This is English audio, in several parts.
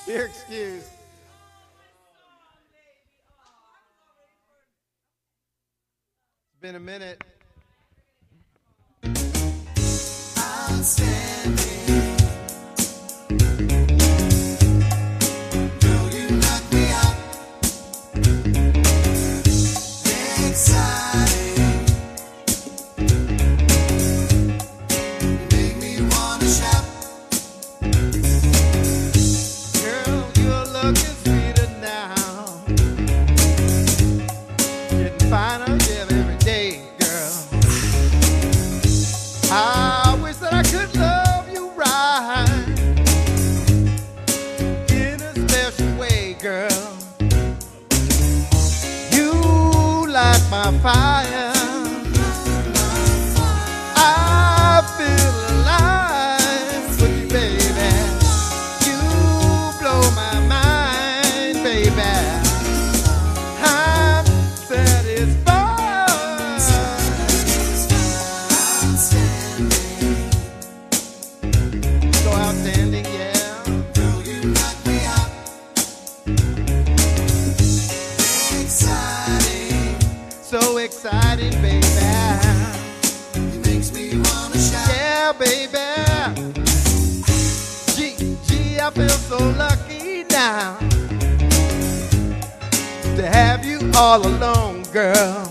You're excused. It's been a minute. Outstanding. Girl, you knock me out. Exciting. You make me wanna shout. Girl, you're looking sweeter now. Getting finer every day, girl. I wish that I could love you right in a special way, girl. You light my fire. I feel alive with you, baby. You blow my mind, baby. I'm satisfied. So outstanding, yeah. Girl, you knock me out. Exciting. So exciting, baby. It makes me wanna shout. Yeah, baby. Gee, I feel so lucky now to have you all alone, girl.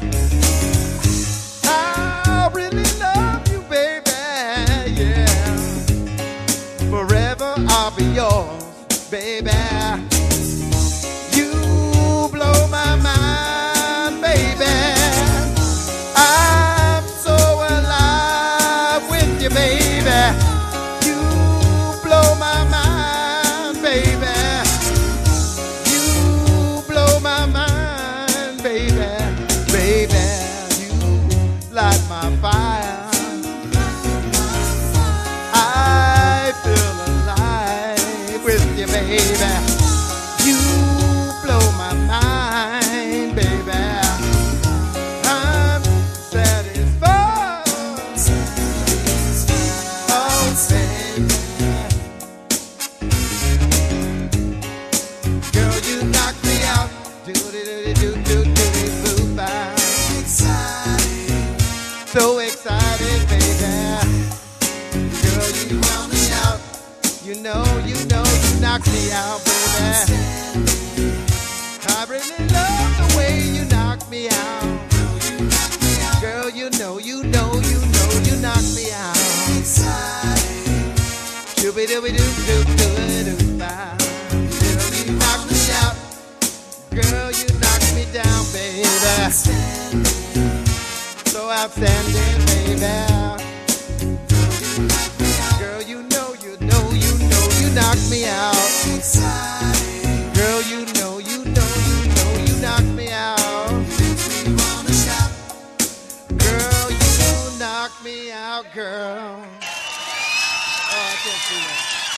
I really love you, baby. Yeah. Forever I'll be yours, baby. You blow my mind, baby. I'm so alive with you, baby. You blow my mind, baby. You blow my mind, baby. Baby, you light my fire. I feel alive with you, baby. You blow my mind, baby. I'm satisfied. Oh, baby. Girl, you knock me out. Do-do-do-do-do-do-do-boo-bye. So excited, baby. Girl, you wanna shout. You know, you knock me out, baby. I really love the way you knock me out. Girl, you know, you knock me out. Shooby-dooby-doo-doo-doo-doo-bye. Girl, you knock me out. Girl, you knock me down, baby. So outstanding, baby. Girl, you know, you knock me out.